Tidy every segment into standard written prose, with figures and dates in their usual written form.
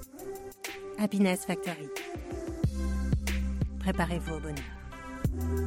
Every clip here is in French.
Happiness Factory. Préparez-vous au bonheur.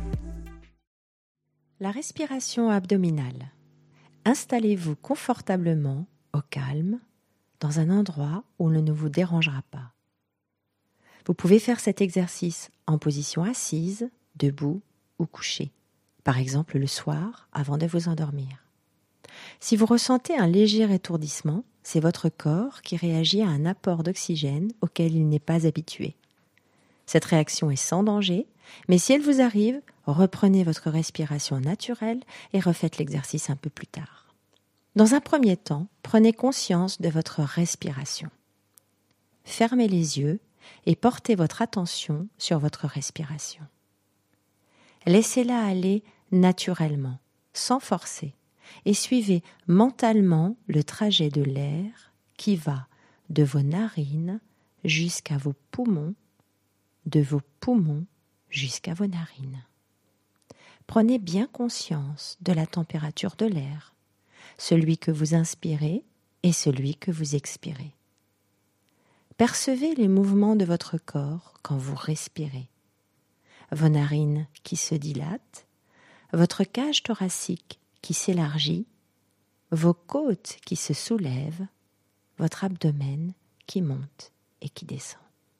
La respiration abdominale. Installez-vous confortablement, au calme, dans un endroit où l'on ne vous dérangera pas. Vous pouvez faire cet exercice en position assise, debout ou couchée, par exemple le soir avant de vous endormir. Si vous ressentez un léger étourdissement, c'est votre corps qui réagit à un apport d'oxygène auquel il n'est pas habitué. Cette réaction est sans danger, mais si elle vous arrive, reprenez votre respiration naturelle et refaites l'exercice un peu plus tard. Dans un premier temps, prenez conscience de votre respiration. Fermez les yeux et portez votre attention sur votre respiration. Laissez-la aller naturellement, sans forcer, et suivez mentalement le trajet de l'air qui va de vos narines jusqu'à vos poumons, de vos poumons jusqu'à vos narines. Prenez bien conscience de la température de l'air, celui que vous inspirez et celui que vous expirez. Percevez les mouvements de votre corps quand vous respirez. Vos narines qui se dilatent, votre cage thoracique qui s'élargit, vos côtes qui se soulèvent, votre abdomen qui monte et qui descend.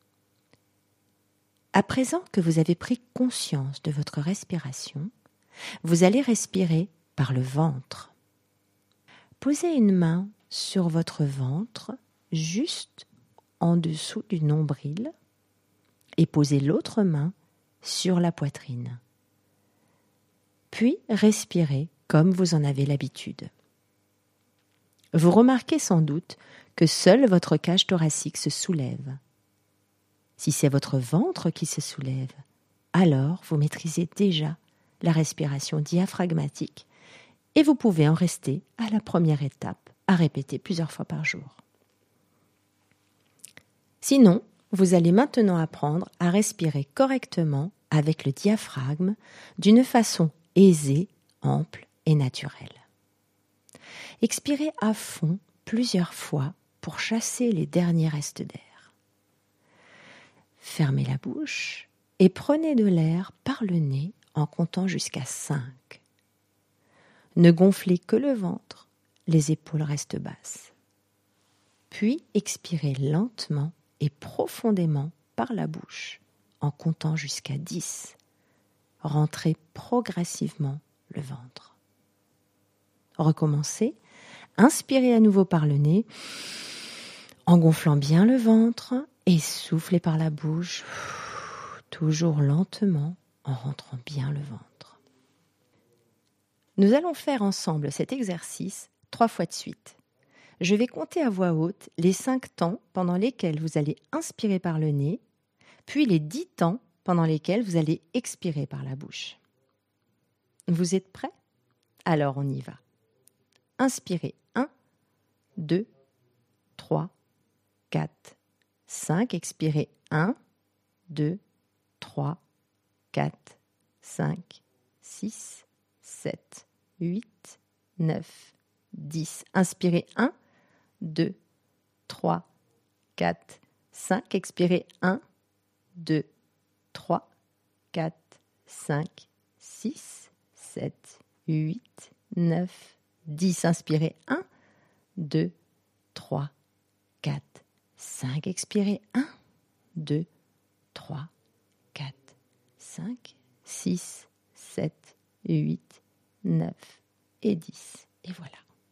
À présent que vous avez pris conscience de votre respiration, vous allez respirer par le ventre. Posez une main sur votre ventre, juste en dessous du nombril, et posez l'autre main sur la poitrine. Puis respirez comme vous en avez l'habitude. Vous remarquez sans doute que seule votre cage thoracique se soulève. Si c'est votre ventre qui se soulève, alors vous maîtrisez déjà la respiration diaphragmatique et vous pouvez en rester à la première étape, à répéter plusieurs fois par jour. Sinon, vous allez maintenant apprendre à respirer correctement avec le diaphragme d'une façon aisée, ample et naturelle. Expirez à fond plusieurs fois pour chasser les derniers restes d'air. Fermez la bouche et prenez de l'air par le nez en comptant jusqu'à 5. Ne gonflez que le ventre, les épaules restent basses. Puis expirez lentement et profondément par la bouche en comptant jusqu'à 10. Rentrez progressivement le ventre. Recommencez. Inspirez à nouveau par le nez en gonflant bien le ventre et soufflez par la bouche, toujours lentement en rentrant bien le ventre. Nous allons faire ensemble cet exercice 3 fois de suite. Je vais compter à voix haute les 5 temps pendant lesquels vous allez inspirer par le nez, puis les 10 temps pendant lesquels vous allez expirer par la bouche. Vous êtes prêts ? Alors on y va. Inspirez 1, 2, 3, 4, 5. Expirez 1, 2, 3, 4, 5, 6, 7, 8, 9, 10. Inspirez 1, 2, 3, 4, 5. Expirez 1, 2, 3, 4, 5, 6, 7, 8, 9, 10. Inspirez 1, 2, 3, 4, 5. Expirez 1, 2, 3, 4, 5, 6, 7, 8, 9 et 10. Et voilà.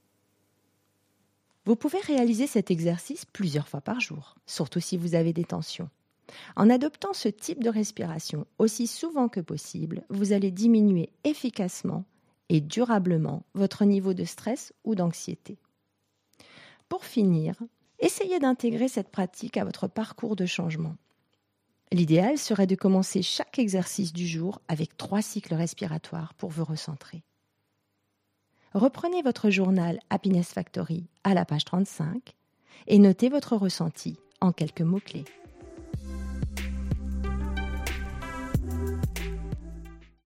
Vous pouvez réaliser cet exercice plusieurs fois par jour, surtout si vous avez des tensions. En adoptant ce type de respiration aussi souvent que possible, vous allez diminuer efficacement et durablement votre niveau de stress ou d'anxiété. Pour finir, essayez d'intégrer cette pratique à votre parcours de changement. L'idéal serait de commencer chaque exercice du jour avec 3 cycles respiratoires pour vous recentrer. Reprenez votre journal Happiness Factory à la page 35 et notez votre ressenti en quelques mots-clés.